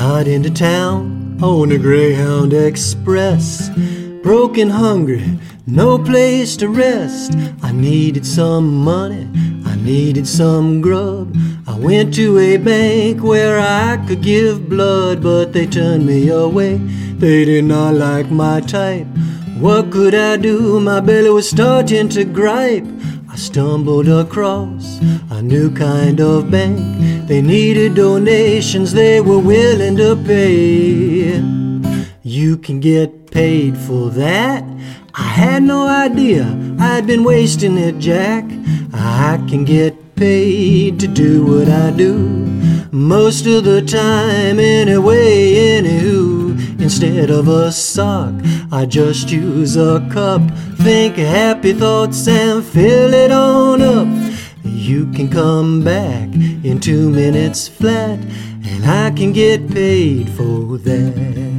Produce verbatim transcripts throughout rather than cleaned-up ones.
got into town on a Greyhound Express, broken, hungry, no place to rest. I needed some money, I needed some grub. I went to a bank where I could give blood, but they turned me away. They did not like my type. What could I do? My belly was starting to gripe. I stumbled across a new kind of bank. They needed donations, they were willing to pay. You can get paid for that? I had no idea I'd been wasting it, Jack. I can get paid to do what I do, most of the time anyway, anywho. Instead of a sock, I just use a cup. Think happy thoughts and fill it on up. You can come back in two minutes flat, and I can get paid for that.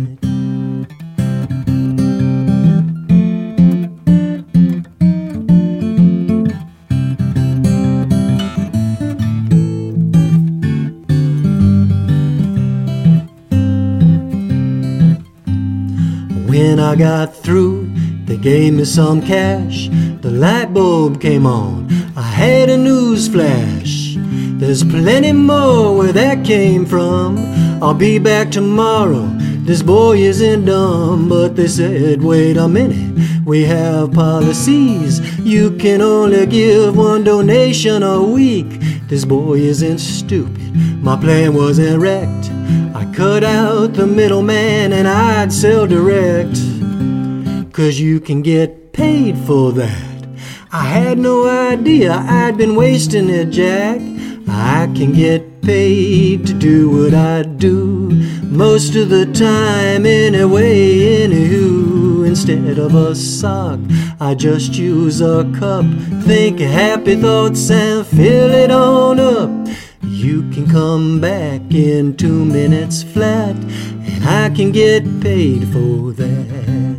When I got through, they gave me some cash. The light bulb came on, I had a news flash. There's plenty more where that came from. I'll be back tomorrow, this boy isn't dumb. But they said, wait a minute, we have policies. You can only give one donation a week. This boy isn't stupid, my plan wasn't wrecked. I cut out the middleman and I'd sell direct, 'cause you can get paid for that. I had no idea I'd been wasting it, Jack. I can get paid to do what I do, most of the time anyway, anywho. Instead of a sock, I just use a cup. Think happy thoughts and fill it on up. You can come back in two minutes flat, and I can get paid for that.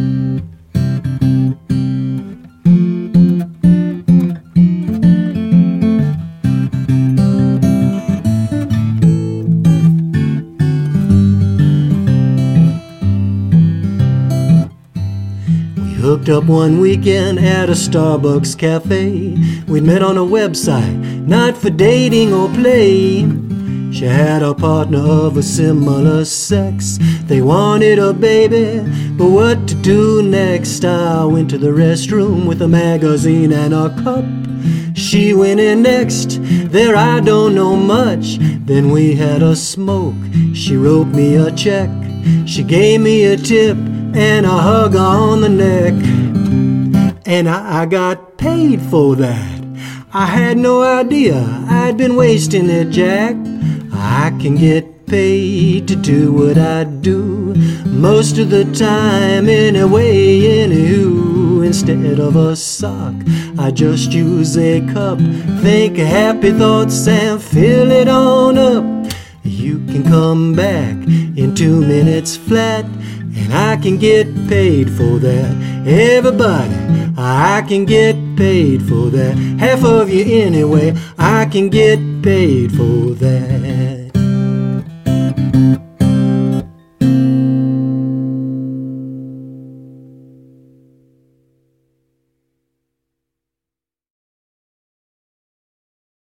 Hooked up one weekend at a Starbucks cafe. We'd met on a website, not for dating or play. She had a partner of a similar sex. They wanted a baby, but what to do next? I went to the restroom with a magazine and a cup. She went in next, there I don't know much. Then we had a smoke, she wrote me a check. She gave me a tip and a hug on the neck, and I, I got paid for that. I had no idea I'd been wasting it, Jack. I can get paid to do what I do, most of the time anyway, anywho. Instead of a sock, I just use a cup. Think happy thoughts and fill it on up. You can come back in two minutes flat, and I can get paid for that. Everybody, I can get paid for that. Half of you anyway, I can get paid for that.